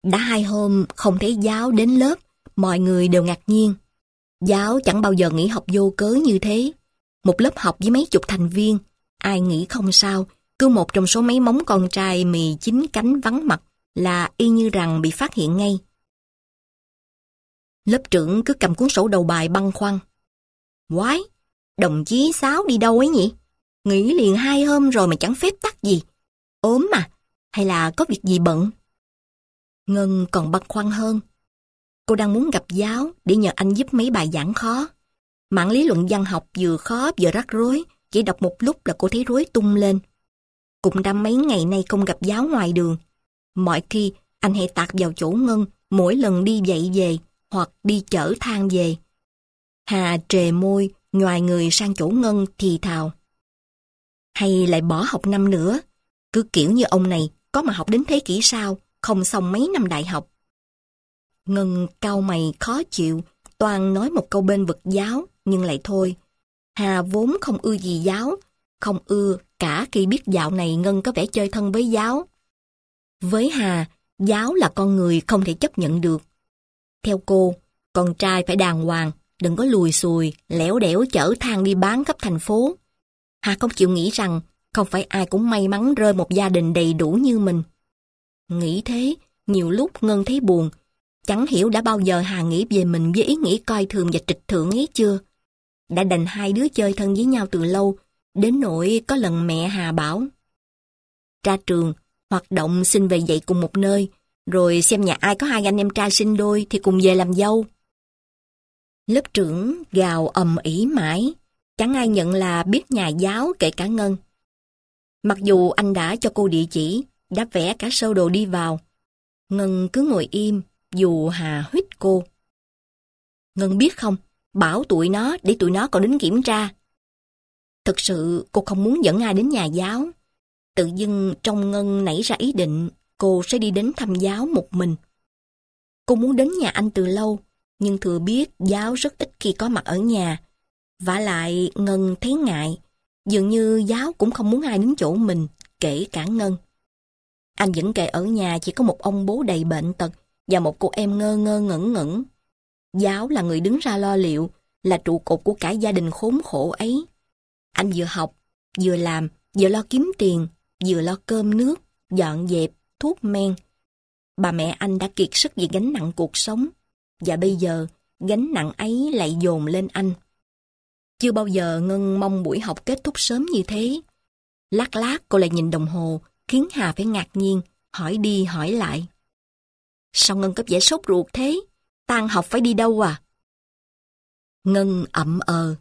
Đã 2 hôm không thấy giáo đến lớp, mọi người đều ngạc nhiên. Giáo chẳng bao giờ nghỉ học vô cớ như thế. Một lớp học với mấy chục thành viên, ai nghĩ không sao, cứ một trong số mấy móng con trai mì chín cánh vắng mặt là y như rằng bị phát hiện ngay. Lớp trưởng cứ cầm cuốn sổ đầu bài băn khoăn. Quái, đồng chí Sáu đi đâu ấy nhỉ? Nghỉ liền 2 hôm rồi mà chẳng phép tắc gì. Ốm mà, hay là có việc gì bận? Ngân còn băn khoăn hơn. Cô đang muốn gặp giáo để nhờ anh giúp mấy bài giảng khó. Mảng lý luận văn học vừa khó vừa rắc rối, chỉ đọc một lúc là cô thấy rối tung lên. Cũng đã mấy ngày nay không gặp giáo ngoài đường. Mọi khi anh hay tạt vào chỗ Ngân mỗi lần đi dậy về hoặc đi chở than về. Hà trề môi, nhoài người sang chỗ Ngân thì thào. Hay lại bỏ học năm nữa, cứ kiểu như ông này có mà học đến thế kỷ sau, không xong mấy năm đại học. Ngân cau mày khó chịu, toàn nói một câu bên vực giáo, nhưng lại thôi. Hà vốn không ưa gì giáo, không ưa cả khi biết dạo này Ngân có vẻ chơi thân với giáo. Với Hà, giáo là con người không thể chấp nhận được. Theo cô, con trai phải đàng hoàng, đừng có lùi xùi, lẻo đẻo chở than đi bán khắp thành phố. Hà không chịu nghĩ rằng không phải ai cũng may mắn rơi một gia đình đầy đủ như mình. Nghĩ thế, nhiều lúc Ngân thấy buồn. Chẳng hiểu đã bao giờ Hà nghĩ về mình với ý nghĩ coi thường và trịch thượng ấy chưa? Đã đành 2 đứa chơi thân với nhau từ lâu, đến nỗi có lần mẹ Hà bảo. Ra trường, hoạt động xin về dạy cùng một nơi, rồi xem nhà ai có 2 anh em trai sinh đôi thì cùng về làm dâu. Lớp trưởng gào ầm ĩ mãi, chẳng ai nhận là biết nhà giáo kể cả Ngân. Mặc dù anh đã cho cô địa chỉ, đã vẽ cả sơ đồ đi vào, Ngân cứ ngồi im, dù Hà huýt cô. Ngân biết không, bảo tụi nó để tụi nó còn đến kiểm tra. Thực sự cô không muốn dẫn ai đến nhà giáo. Tự dưng trong Ngân nảy ra ý định cô sẽ đi đến thăm giáo một mình. Cô muốn đến nhà anh từ lâu, nhưng thừa biết giáo rất ít khi có mặt ở nhà. Vả lại Ngân thấy ngại, dường như giáo cũng không muốn ai đến chỗ mình, kể cả Ngân. Anh vẫn kể ở nhà chỉ có một ông bố đầy bệnh tật và một cô em ngơ ngơ ngẩn ngẩn. Giáo là người đứng ra lo liệu, là trụ cột của cả gia đình khốn khổ ấy. Anh vừa học, vừa làm, vừa lo kiếm tiền, vừa lo cơm nước, dọn dẹp, thuốc men. Bà mẹ anh đã kiệt sức vì gánh nặng cuộc sống, và bây giờ gánh nặng ấy lại dồn lên anh. Chưa bao giờ Ngân mong buổi học kết thúc sớm như thế. Lát lát cô lại nhìn đồng hồ, khiến Hà phải ngạc nhiên, hỏi đi hỏi lại. Sao Ngân có vẻ sốt ruột thế? Tan học phải đi đâu à? Ngân ậm ờ.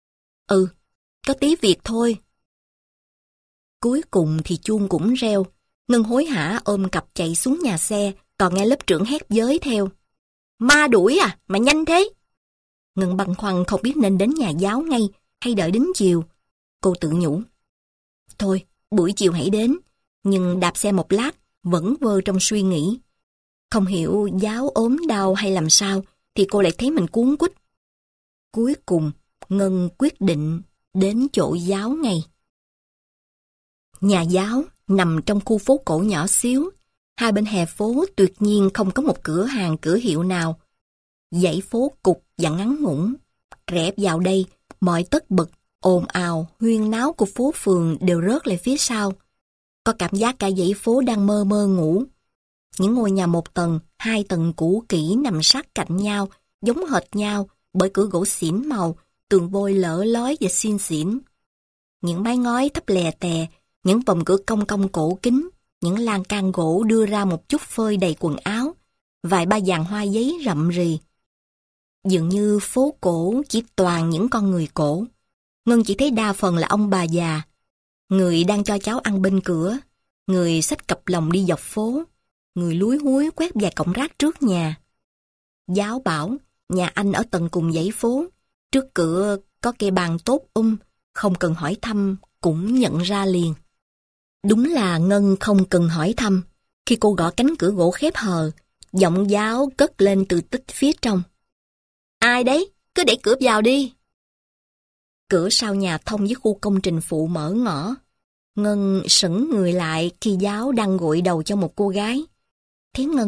Có tí việc thôi. Cuối cùng thì chuông cũng reo. Ngân hối hả ôm cặp chạy xuống nhà xe, còn nghe lớp trưởng hét giới theo. Ma đuổi à, mà nhanh thế. Ngân băn khoăn không biết nên đến nhà giáo ngay hay đợi đến chiều. Cô tự nhủ. Thôi, buổi chiều hãy đến. Nhưng đạp xe một lát, vẫn vơ trong suy nghĩ. Không hiểu giáo ốm đau hay làm sao, thì cô lại thấy mình cuống quýt. Cuối cùng, Ngân quyết định đến chỗ giáo ngay. Nhà giáo nằm trong khu phố cổ nhỏ xíu. Hai bên hè phố tuyệt nhiên không có một cửa hàng cửa hiệu nào. Dãy phố cục và ngắn ngủn. Rẽ vào đây, mọi tất bật, ồn ào, huyên náo của phố phường đều rớt lại phía sau. Có cảm giác cả dãy phố đang mơ mơ ngủ. Những ngôi nhà 1 tầng, 2 tầng cũ kỹ nằm sát cạnh nhau, giống hệt nhau bởi cửa gỗ xỉn màu, tường vôi lở lói và xiên xỉn. Những mái ngói thấp lè tè, những vòng cửa cong cong cổ kính, những lan can gỗ đưa ra một chút phơi đầy quần áo, vài ba dàn hoa giấy rậm rì. Dường như phố cổ chỉ toàn những con người cổ. Ngân chỉ thấy đa phần là ông bà già, người đang cho cháu ăn bên cửa, người xách cặp lồng đi dọc phố, người lúi húi quét vài cọng rác trước nhà. Giáo bảo nhà anh ở tầng cùng dãy phố, trước cửa có cây bàn tốt không cần hỏi thăm cũng nhận ra liền. Đúng là Ngân không cần hỏi thăm. Khi cô gõ cánh cửa gỗ khép hờ, giọng giáo cất lên từ tích phía trong. Ai đấy? Cứ đẩy cửa vào đi. Cửa sau nhà thông với khu công trình phụ mở ngõ. Ngân sững người lại khi giáo đang gội đầu cho một cô gái. Thấy Ngân,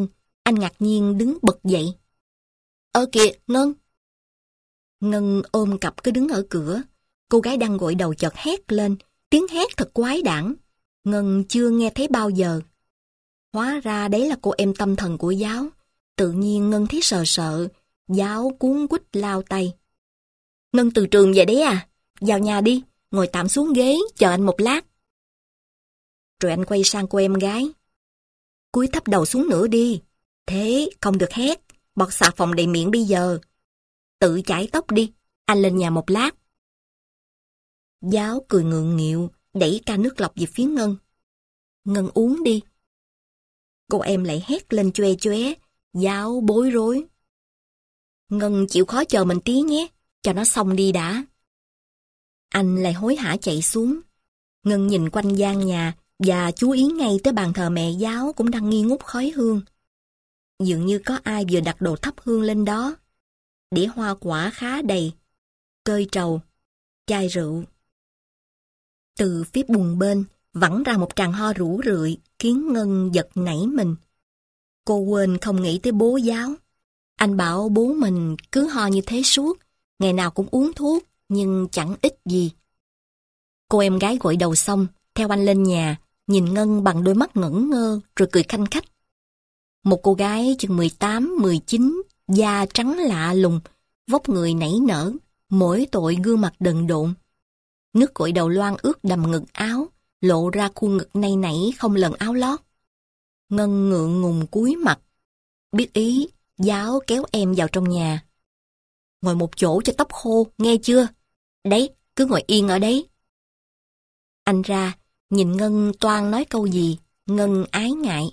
Anh ngạc nhiên đứng bật dậy. Kìa, Ngân. Ngân ôm cặp cứ đứng ở cửa. Cô gái đang gội đầu chợt hét lên, tiếng hét thật quái đản. Ngân chưa nghe thấy bao giờ. Hóa ra đấy là cô em tâm thần của Giáo. Tự nhiên Ngân thấy sợ sợ, Giáo cuống quýt lao tay. Ngân từ trường về đấy à? Vào nhà đi, ngồi tạm xuống ghế, chờ anh một lát. Rồi anh quay sang cô em gái. Cúi thấp đầu xuống nữa đi. Thế, không được hét, bọt xà phòng đầy miệng bây giờ. Tự chải tóc đi, anh lên nhà một lát. Giáo cười ngượng nghịu, đẩy ca nước lọc về phía Ngân. Ngân uống đi. Cô em lại hét lên choe choé, Giáo bối rối. Ngân chịu khó chờ mình tí nhé, cho nó xong đi đã. Anh lại hối hả chạy xuống. Ngân nhìn quanh gian nhà và chú ý ngay tới bàn thờ mẹ Giáo cũng đang nghi ngút khói hương. Dường như có ai vừa đặt đồ thắp hương lên đó. Đĩa hoa quả khá đầy, cơi trầu, chai rượu. Từ phía buồng bên vẳng ra một tràng ho rũ rượi khiến Ngân giật nảy mình. Cô quên không nghĩ tới bố Giáo. Anh bảo bố mình cứ ho như thế suốt, ngày nào cũng uống thuốc nhưng chẳng ích gì. Cô em gái gội đầu xong, theo anh lên nhà, nhìn Ngân bằng đôi mắt ngẩn ngơ rồi cười khanh khách. Một cô gái chừng 18, 19, da trắng lạ lùng, vóc người nảy nở, mỗi tội gương mặt đần độn. Nước gội đầu loang ướt đầm ngực áo, lộ ra khuôn ngực nay nảy không lần áo lót. Ngân ngượng ngùng cúi mặt. Biết ý, Giáo kéo em vào trong nhà. Ngồi một chỗ cho tóc khô, nghe chưa? Đấy, cứ ngồi yên ở đấy. Anh ra, nhìn Ngân toan nói câu gì, Ngân ái ngại.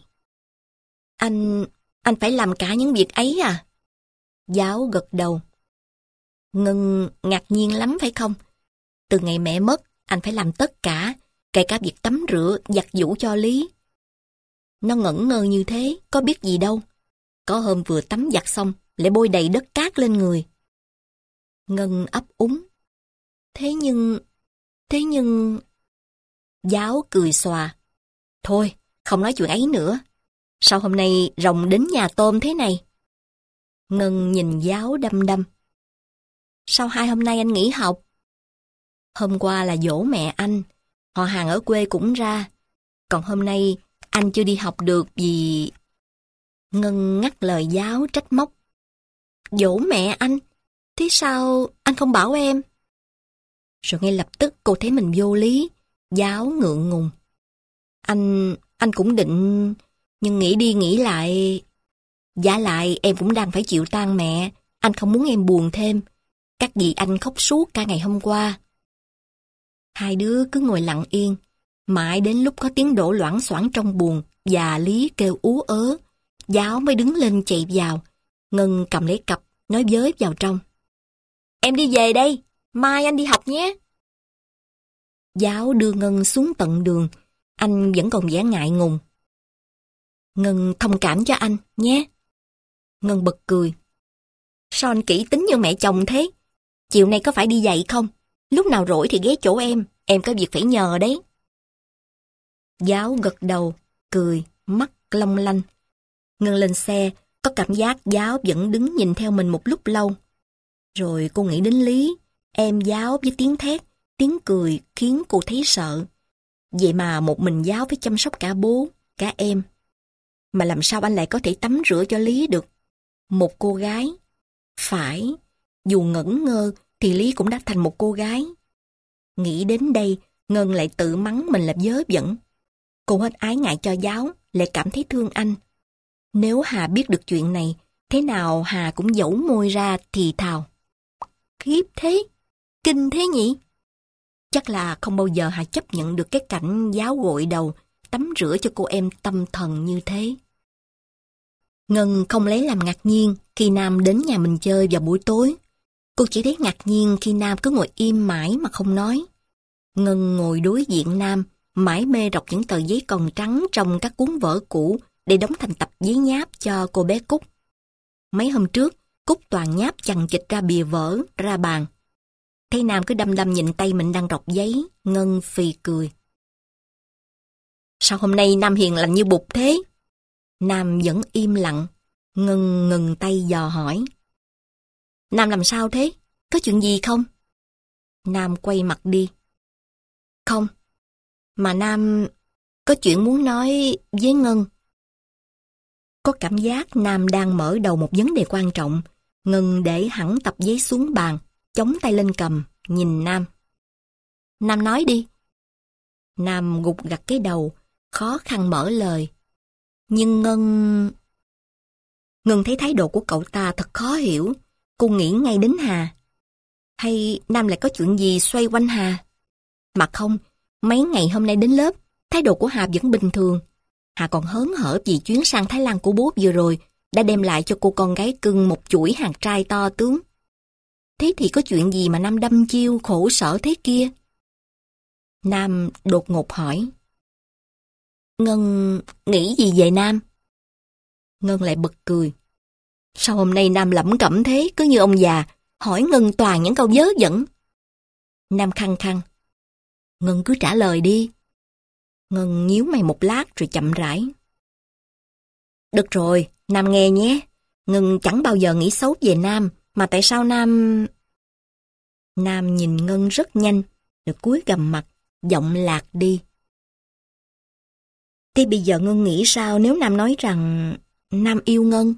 Anh phải làm cả những việc ấy à? Giáo gật đầu. Ngân ngạc nhiên lắm phải không? Từ ngày mẹ mất, anh phải làm tất cả, kể cả việc tắm rửa, giặt giũ cho Lý. Nó ngẩn ngơ như thế, có biết gì đâu. Có hôm vừa tắm giặt xong, lại bôi đầy đất cát lên người. Ngân ấp úng. Thế nhưng... Giáo cười xòa. Thôi, không nói chuyện ấy nữa. Sao hôm nay rồng đến nhà tôm thế này? Ngân nhìn Giáo đăm đăm. Sao 2 hôm nay anh nghỉ học? Hôm qua là giỗ mẹ anh, họ hàng ở quê cũng ra. Còn hôm nay anh chưa đi học được vì... Ngân ngắt lời Giáo trách móc. Giỗ mẹ anh? Thế sao anh không bảo em? Rồi ngay lập tức cô thấy mình vô lý. Giáo ngượng ngùng. Anh cũng định... Nhưng nghĩ đi nghĩ lại... Giả lại em cũng đang phải chịu tang mẹ. Anh không muốn em buồn thêm. Các dì anh khóc suốt cả ngày hôm qua. Hai đứa cứ ngồi lặng yên. Mãi đến lúc có tiếng đổ loảng xoảng trong buồng và Lý kêu ú ớ, Giáo mới đứng lên chạy vào. Ngân cầm lấy cặp, nói với vào trong. Em đi về đây, mai anh đi học nhé. Giáo đưa Ngân xuống tận đường. Anh vẫn còn vẻ ngại ngùng. Ngân thông cảm cho anh, nhé. Ngân bật cười. Sao anh kỹ tính như mẹ chồng thế? Chiều nay có phải đi dạy không? Lúc nào rỗi thì ghé chỗ em có việc phải nhờ đấy. Giáo gật đầu, cười, mắt long lanh. Ngân lên xe, có cảm giác Giáo vẫn đứng nhìn theo mình một lúc lâu. Rồi cô nghĩ đến Lý, em Giáo với tiếng thét, tiếng cười khiến cô thấy sợ. Vậy mà một mình Giáo phải chăm sóc cả bố, cả em. Mà làm sao anh lại có thể tắm rửa cho Lý được? Một cô gái. Phải, dù ngẩn ngơ thì Lý cũng đã thành một cô gái. Nghĩ đến đây, Ngân lại tự mắng mình là vớ vẩn. Cô hết ái ngại cho Giáo, lại cảm thấy thương anh. Nếu Hà biết được chuyện này, thế nào Hà cũng dẫu môi ra thì thào. Khiếp thế, kinh thế nhỉ? Chắc là không bao giờ Hà chấp nhận được cái cảnh Giáo gội đầu, tắm rửa cho cô em tâm thần như thế. Ngân không lấy làm ngạc nhiên khi Nam đến nhà mình chơi vào buổi tối. Cô chỉ thấy ngạc nhiên khi Nam cứ ngồi im mãi mà không nói. Ngân ngồi đối diện Nam, mải mê đọc những tờ giấy còng trắng trong các cuốn vở cũ để đóng thành tập giấy nháp cho cô bé Cúc. Mấy hôm trước, Cúc toàn nháp chằng chịt ra bìa vở, ra bàn. Thấy Nam cứ đăm đăm nhìn tay mình đang đọc giấy, Ngân phì cười. Sao hôm nay Nam hiền lành như bụt thế? Nam vẫn im lặng, Ngân ngừng tay dò hỏi. Nam làm sao thế? Có chuyện gì không? Nam quay mặt đi. Không, mà Nam có chuyện muốn nói với Ngân. Có cảm giác Nam đang mở đầu một vấn đề quan trọng. Ngân để hẳn tập giấy xuống bàn, chống tay lên cầm, nhìn Nam. Nam nói đi. Nam gục gặt cái đầu, khó khăn mở lời. Nhưng Ngân thấy thái độ của cậu ta thật khó hiểu. Cô nghĩ ngay đến Hà. Hay Nam lại có chuyện gì xoay quanh Hà? Mà không, mấy ngày hôm nay đến lớp, thái độ của Hà vẫn bình thường. Hà còn hớn hở vì chuyến sang Thái Lan của bố vừa rồi đã đem lại cho cô con gái cưng một chuỗi hạt trai to tướng. Thế thì có chuyện gì mà Nam đâm chiêu khổ sở thế kia? Nam đột ngột hỏi. Ngân nghĩ gì về Nam? Ngân lại bật cười. Sao hôm nay Nam lẩm cẩm thế, cứ như ông già, hỏi Ngân toàn những câu vớ vẩn. Nam khăng khăng. Ngân cứ trả lời đi. Ngân nhíu mày một lát rồi chậm rãi. Được rồi, Nam nghe nhé. Ngân chẳng bao giờ nghĩ xấu về Nam, mà tại sao Nam... Nam nhìn Ngân rất nhanh, rồi cúi gằm mặt, giọng lạc đi. Thế bây giờ Ngân nghĩ sao nếu Nam nói rằng Nam yêu Ngân?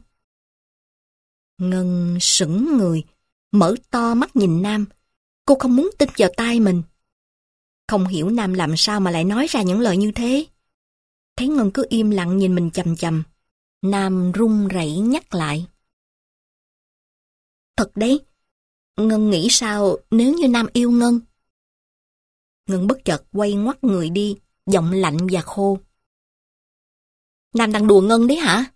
Ngân sững người, mở to mắt nhìn Nam. Cô không muốn tin vào tai mình. Không hiểu Nam làm sao mà lại nói ra những lời như thế. Thấy Ngân cứ im lặng nhìn mình chằm chằm, Nam run rẩy nhắc lại. Thật đấy, Ngân nghĩ sao nếu như Nam yêu Ngân? Ngân bất chợt quay ngoắt người đi, giọng lạnh và khô. Nam đang đùa Ngân đấy hả?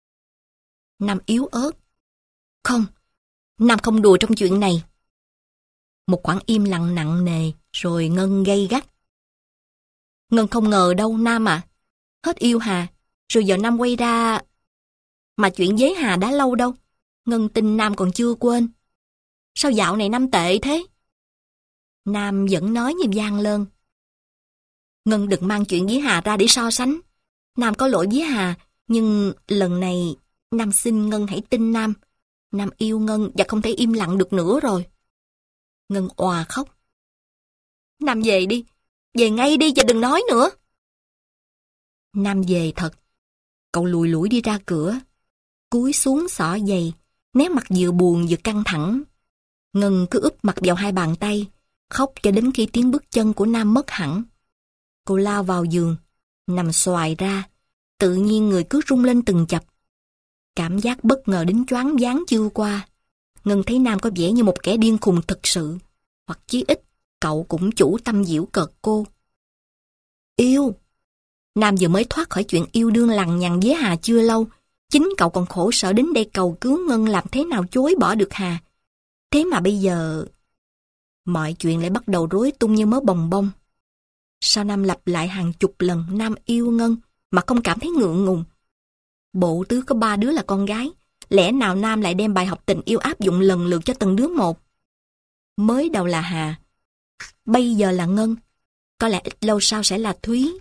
Nam yếu ớt. Không, Nam không đùa trong chuyện này. Một khoảng im lặng nặng nề, rồi Ngân gay gắt. Ngân không ngờ đâu Nam ạ. Hết yêu Hà, rồi giờ Nam quay ra... Mà chuyện với Hà đã lâu đâu. Ngân tin Nam còn chưa quên. Sao dạo này Nam tệ thế? Nam vẫn nói như van lơn. Ngân đừng mang chuyện với Hà ra để so sánh. Nam có lỗi với Hà, nhưng lần này Nam xin Ngân hãy tin Nam. Nam yêu Ngân và không thể im lặng được nữa rồi. Ngân òa khóc. Nam về đi, về ngay đi và đừng nói nữa. Nam về thật. Cậu lùi lủi đi ra cửa, cúi xuống xỏ giày, nét mặt vừa buồn vừa căng thẳng. Ngân cứ úp mặt vào hai bàn tay, khóc cho đến khi tiếng bước chân của Nam mất hẳn. Cô lao vào giường, nằm xoài ra, tự nhiên người cứ rung lên từng chập. Cảm giác bất ngờ đến choáng váng chưa qua. Ngân thấy Nam có vẻ như một kẻ điên khùng thực sự, hoặc chí ít cậu cũng chủ tâm giễu cợt cô. Yêu! Nam vừa mới thoát khỏi chuyện yêu đương lằng nhằng với Hà chưa lâu, chính cậu còn khổ sở đến đây cầu cứu Ngân làm thế nào chối bỏ được Hà. Thế mà bây giờ... Mọi chuyện lại bắt đầu rối tung như mớ bồng bông. Sao Nam lặp lại hàng chục lần Nam yêu Ngân mà không cảm thấy ngượng ngùng? Bộ tứ có 3 đứa là con gái, lẽ nào Nam lại đem bài học tình yêu áp dụng lần lượt cho từng đứa một? Mới đầu là Hà, bây giờ là Ngân, có lẽ ít lâu sau sẽ là Thúy.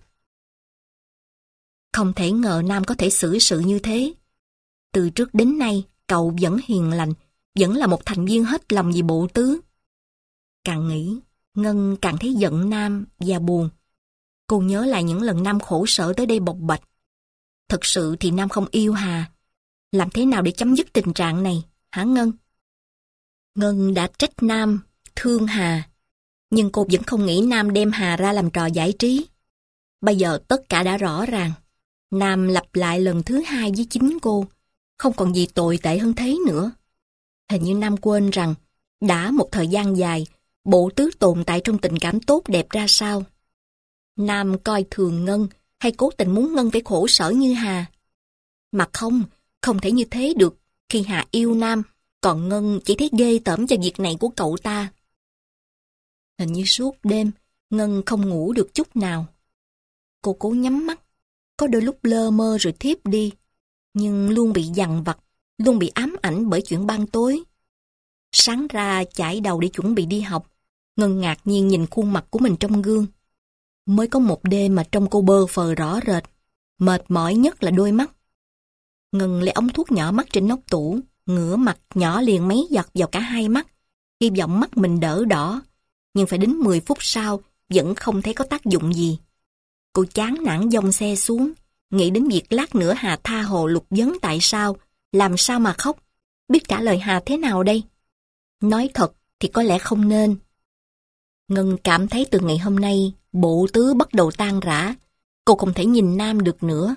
Không thể ngờ Nam có thể xử sự như thế. Từ trước đến nay, cậu vẫn hiền lành, vẫn là một thành viên hết lòng vì bộ tứ. Càng nghĩ, Ngân càng thấy giận Nam và buồn. Cô nhớ lại những lần Nam khổ sở tới đây bộc bạch. Thực sự thì Nam không yêu Hà. Làm thế nào để chấm dứt tình trạng này, hả Ngân? Ngân đã trách Nam, thương Hà. Nhưng cô vẫn không nghĩ Nam đem Hà ra làm trò giải trí. Bây giờ tất cả đã rõ ràng. Nam lặp lại lần thứ 2 với chính cô. Không còn gì tồi tệ hơn thế nữa. Hình như Nam quên rằng, đã một thời gian dài, bộ tứ tồn tại trong tình cảm tốt đẹp ra sao. Nam coi thường Ngân, hay cố tình muốn Ngân phải khổ sở như Hà. Mà không thể như thế được khi Hà yêu Nam, còn Ngân chỉ thấy ghê tởm cho việc này của cậu ta. Hình như suốt đêm, Ngân không ngủ được chút nào. Cô cố nhắm mắt, có đôi lúc lơ mơ rồi thiếp đi, nhưng luôn bị dằn vặt, luôn bị ám ảnh bởi chuyện ban tối. Sáng ra chải đầu để chuẩn bị đi học, Ngân ngạc nhiên nhìn khuôn mặt của mình trong gương. Mới có một đêm mà trông cô bơ phờ rõ rệt, mệt mỏi nhất là đôi mắt. Ngân lấy ống thuốc nhỏ mắt trên nóc tủ, ngửa mặt nhỏ liền mấy giọt vào cả hai mắt, hy vọng mắt mình đỡ đỏ. Nhưng phải đến 10 phút sau, vẫn không thấy có tác dụng gì. Cô chán nản dòng xe xuống, nghĩ đến việc lát nữa Hà tha hồ lục vấn tại sao, làm sao mà khóc, biết trả lời Hà thế nào đây? Nói thật thì có lẽ không nên. Ngân cảm thấy từ ngày hôm nay, bộ tứ bắt đầu tan rã, cô không thể nhìn Nam được nữa.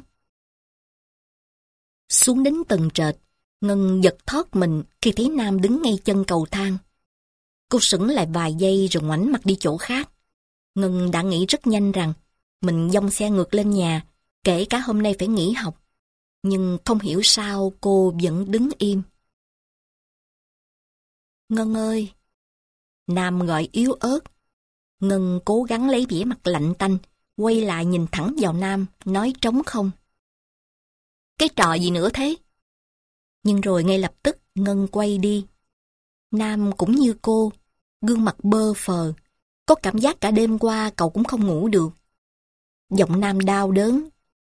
Xuống đến tầng trệt, Ngân giật thót mình khi thấy Nam đứng ngay chân cầu thang. Cô sững lại vài giây rồi ngoảnh mặt đi chỗ khác. Ngân đã nghĩ rất nhanh rằng mình dông xe ngược lên nhà, kể cả hôm nay phải nghỉ học. Nhưng không hiểu sao cô vẫn đứng im. Ngân ơi! Nam gọi yếu ớt. Ngân cố gắng lấy vẻ mặt lạnh tanh, quay lại nhìn thẳng vào Nam, nói trống không. Cái trò gì nữa thế? Nhưng rồi ngay lập tức Ngân quay đi. Nam cũng như cô, gương mặt bơ phờ. Có cảm giác cả đêm qua cậu cũng không ngủ được. Giọng Nam đau đớn.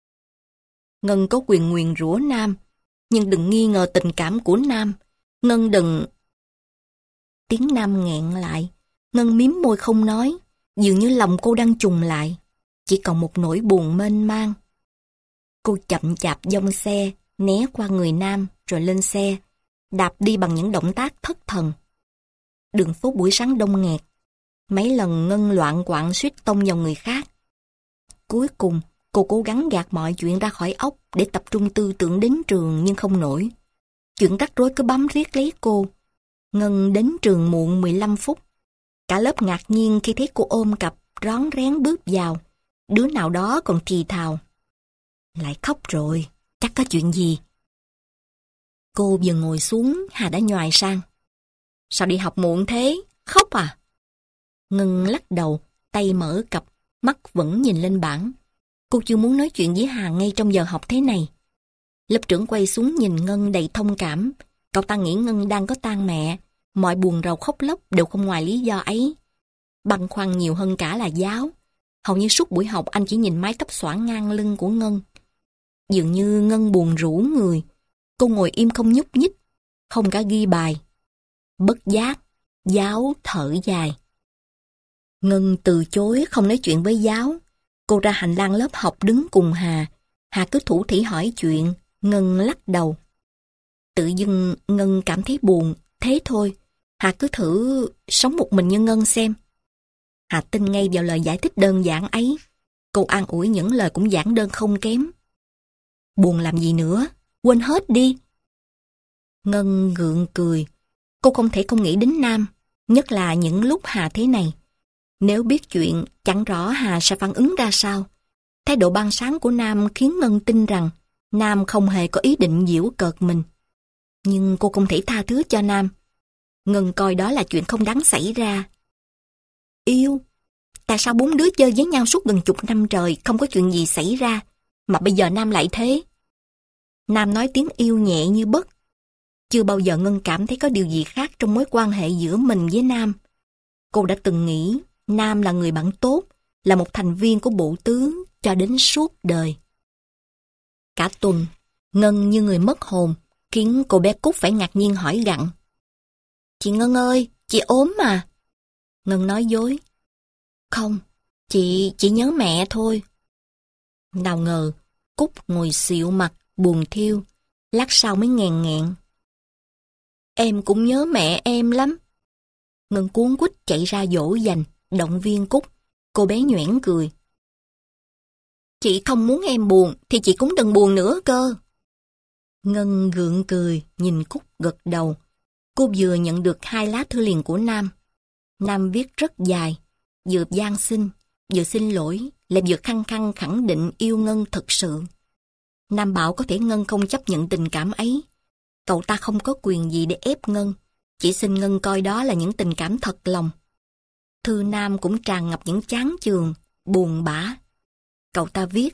Ngân có quyền nguyền rủa Nam, nhưng đừng nghi ngờ tình cảm của Nam. Ngân đừng... Tiếng Nam nghẹn lại. Ngân miếm môi không nói, dường như lòng cô đang trùng lại. Chỉ còn một nỗi buồn mênh mang. Cô chậm chạp dông xe, né qua người Nam rồi lên xe, đạp đi bằng những động tác thất thần. Đường phố buổi sáng đông nghẹt. Mấy lần Ngân loạn quạng suýt tông vào người khác. Cuối cùng, cô cố gắng gạt mọi chuyện ra khỏi óc để tập trung tư tưởng đến trường nhưng không nổi. Chuyện rắc rối cứ bám riết lấy cô. Ngân đến trường muộn 15 phút. Cả lớp ngạc nhiên khi thấy cô ôm cặp, rón rén bước vào. Đứa nào đó còn thì thào. Lại khóc rồi, chắc có chuyện gì. Cô vừa ngồi xuống, Hà đã nhoài sang. Sao đi học muộn thế? Khóc à? Ngân lắc đầu, tay mở cặp, mắt vẫn nhìn lên bảng. Cô chưa muốn nói chuyện với Hà ngay trong giờ học thế này. Lớp trưởng quay xuống nhìn Ngân đầy thông cảm. Cậu ta nghĩ Ngân đang có tang mẹ. Mọi buồn rầu khóc lóc đều không ngoài lý do ấy. Băn khoăn nhiều hơn cả là giáo. Hầu như suốt buổi học anh chỉ nhìn mái tóc xõa ngang lưng của Ngân. Dường như Ngân buồn rũ người. Cô ngồi im không nhúc nhích, không cả ghi bài. Bất giác, giáo thở dài. Ngân từ chối không nói chuyện với giáo. Cô ra hành lang lớp học đứng cùng Hà. Hà cứ thủ thỉ hỏi chuyện, Ngân lắc đầu. Tự dưng Ngân cảm thấy buồn, thế thôi. Hà cứ thử sống một mình như Ngân xem. Hà tin ngay vào lời giải thích đơn giản ấy. Cô an ủi những lời cũng giản đơn không kém. Buồn làm gì nữa, quên hết đi. Ngân gượng cười. Cô không thể không nghĩ đến Nam, nhất là những lúc Hà thế này. Nếu biết chuyện, chẳng rõ Hà sẽ phản ứng ra sao. Thái độ ban sáng của Nam khiến Ngân tin rằng Nam không hề có ý định giễu cợt mình. Nhưng cô không thể tha thứ cho Nam. Ngân coi đó là chuyện không đáng xảy ra. Yêu? Tại sao 4 đứa chơi với nhau suốt gần chục năm trời không có chuyện gì xảy ra, mà bây giờ Nam lại thế? Nam nói tiếng yêu nhẹ như bất. Chưa bao giờ Ngân cảm thấy có điều gì khác trong mối quan hệ giữa mình với Nam. Cô đã từng nghĩ Nam là người bạn tốt, là một thành viên của bộ tứ cho đến suốt đời. Cả tuần, Ngân như người mất hồn, khiến cô bé Cúc phải ngạc nhiên hỏi gặng. Chị Ngân ơi, chị ốm mà. Ngân nói dối. Không, chị chỉ nhớ mẹ thôi. Nào ngờ, Cúc ngồi xịu mặt, buồn thiêu, lát sau mới nghẹn nghẹn. Em cũng nhớ mẹ em lắm. Ngân cuống quýt chạy ra dỗ dành, động viên Cúc. Cô bé nhoẻn cười. Chị không muốn em buồn, thì chị cũng đừng buồn nữa cơ. Ngân gượng cười, nhìn Cúc gật đầu. Cô vừa nhận được 2 lá thư liền của Nam. Nam viết rất dài, vừa van xin, vừa xin lỗi, lại vừa khăng khăng khẳng định yêu Ngân thật sự. Nam bảo có thể Ngân không chấp nhận tình cảm ấy. Cậu ta không có quyền gì để ép Ngân, chỉ xin Ngân coi đó là những tình cảm thật lòng. Thư Nam cũng tràn ngập những chán chường, buồn bã. Cậu ta viết: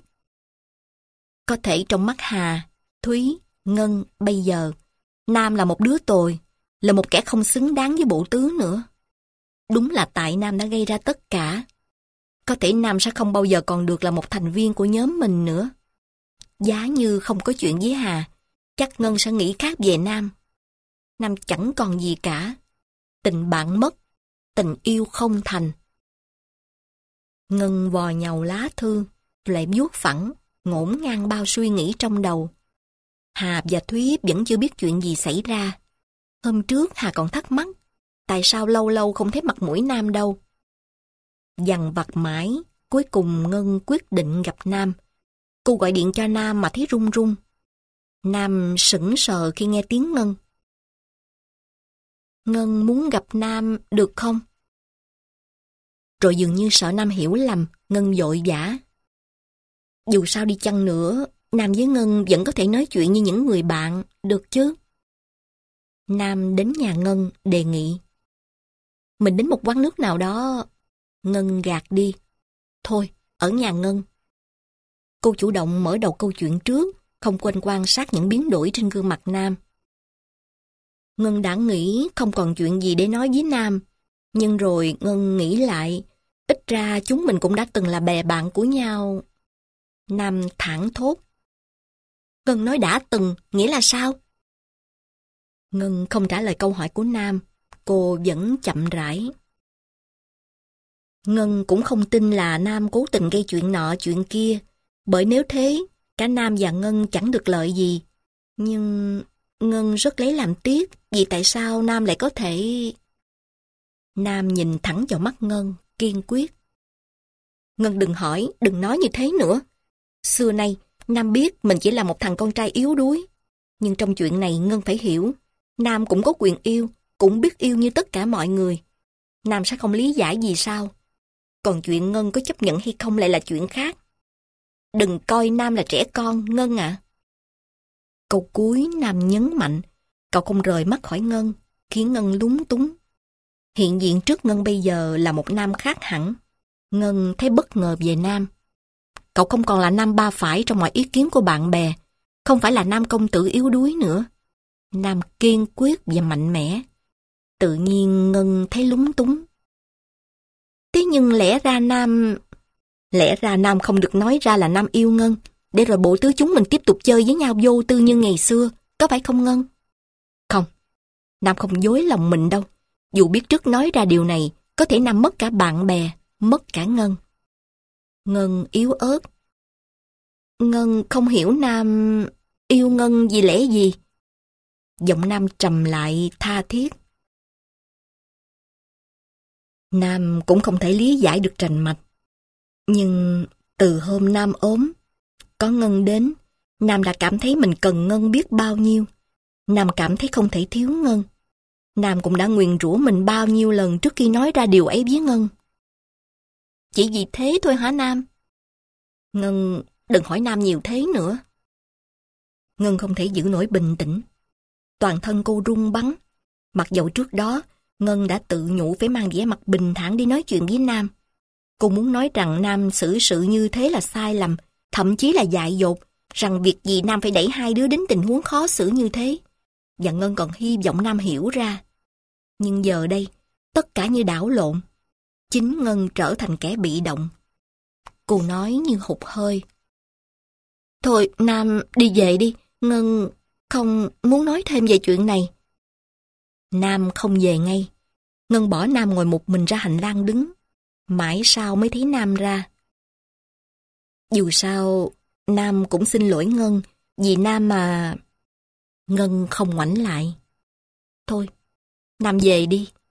có thể trong mắt Hà, Thúy, Ngân bây giờ, Nam là một đứa tồi, là một kẻ không xứng đáng với bộ tứ nữa. Đúng là tại Nam đã gây ra tất cả. Có thể Nam sẽ không bao giờ còn được là một thành viên của nhóm mình nữa. Giá như không có chuyện với Hà, chắc Ngân sẽ nghĩ khác về Nam. Nam chẳng còn gì cả. Tình bạn mất, tình yêu không thành. Ngân vò nhàu lá thư, lại vuốt phẳng, ngổn ngang bao suy nghĩ trong đầu. Hà và Thúy vẫn chưa biết chuyện gì xảy ra. Hôm trước Hà còn thắc mắc, tại sao lâu lâu không thấy mặt mũi Nam đâu. Dằn vặt mãi, cuối cùng Ngân quyết định gặp Nam. Cô gọi điện cho Nam mà thấy run run. Nam sững sờ khi nghe tiếng Ngân. Ngân muốn gặp Nam được không? Rồi dường như sợ Nam hiểu lầm, Ngân vội vã. Dù sao đi chăng nữa, Nam với Ngân vẫn có thể nói chuyện như những người bạn, được chứ? Nam đến nhà Ngân, đề nghị. Mình đến một quán nước nào đó. Ngân gạt đi. Thôi, ở nhà Ngân. Cô chủ động mở đầu câu chuyện trước, không quên quan sát những biến đổi trên gương mặt Nam. Ngân đã nghĩ không còn chuyện gì để nói với Nam, nhưng rồi Ngân nghĩ lại, ít ra chúng mình cũng đã từng là bè bạn của nhau. Nam thảng thốt. Ngân nói đã từng, nghĩa là sao? Ngân không trả lời câu hỏi của Nam, cô vẫn chậm rãi. Ngân cũng không tin là Nam cố tình gây chuyện nọ chuyện kia, bởi nếu thế, cả Nam và Ngân chẳng được lợi gì. Nhưng Ngân rất lấy làm tiếc, vì tại sao Nam lại có thể... Nam nhìn thẳng vào mắt Ngân, kiên quyết. Ngân đừng hỏi, đừng nói như thế nữa. Xưa nay, Nam biết mình chỉ là một thằng con trai yếu đuối. Nhưng trong chuyện này Ngân phải hiểu, Nam cũng có quyền yêu, cũng biết yêu như tất cả mọi người. Nam sẽ không lý giải gì sao. Còn chuyện Ngân có chấp nhận hay không lại là chuyện khác. Đừng coi Nam là trẻ con, Ngân ạ. Câu cuối Nam nhấn mạnh, cậu không rời mắt khỏi Ngân, khiến Ngân lúng túng. Hiện diện trước Ngân bây giờ là một Nam khác hẳn. Ngân thấy bất ngờ về Nam. Cậu không còn là Nam ba phải trong mọi ý kiến của bạn bè, không phải là Nam công tử yếu đuối nữa. Nam kiên quyết và mạnh mẽ. Tự nhiên Ngân thấy lúng túng. Thế nhưng lẽ ra Nam không được nói ra là Nam yêu Ngân, để rồi bộ tứ chúng mình tiếp tục chơi với nhau vô tư như ngày xưa, có phải không Ngân? Không, Nam không dối lòng mình đâu. Dù biết trước nói ra điều này, có thể Nam mất cả bạn bè, mất cả Ngân. Ngân yếu ớt. Ngân không hiểu Nam yêu Ngân vì lẽ gì. Giọng Nam trầm lại tha thiết. Nam cũng không thể lý giải được rành mạch. Nhưng từ hôm Nam ốm, có Ngân đến, Nam đã cảm thấy mình cần Ngân biết bao nhiêu. Nam cảm thấy không thể thiếu Ngân. Nam cũng đã nguyền rủa mình bao nhiêu lần trước khi nói ra điều ấy với Ngân. Chỉ vì thế thôi hả Nam? Ngân, đừng hỏi Nam nhiều thế nữa. Ngân không thể giữ nổi bình tĩnh. Toàn thân cô run bắn. Mặc dầu trước đó, Ngân đã tự nhủ phải mang vẻ mặt bình thản đi nói chuyện với Nam. Cô muốn nói rằng Nam xử sự như thế là sai lầm, thậm chí là dại dột, rằng việc gì Nam phải đẩy hai đứa đến tình huống khó xử như thế. Và Ngân còn hy vọng Nam hiểu ra. Nhưng giờ đây, tất cả như đảo lộn. Chính Ngân trở thành kẻ bị động. Cô nói như hụt hơi. Thôi, Nam đi về đi. Ngân không muốn nói thêm về chuyện này. Nam không về ngay. Ngân bỏ Nam ngồi một mình ra hành lang đứng. Mãi sau mới thấy Nam ra. Dù sao, Nam cũng xin lỗi Ngân. Vì Nam mà... Ngân không ngoảnh lại. Thôi, Nam về đi.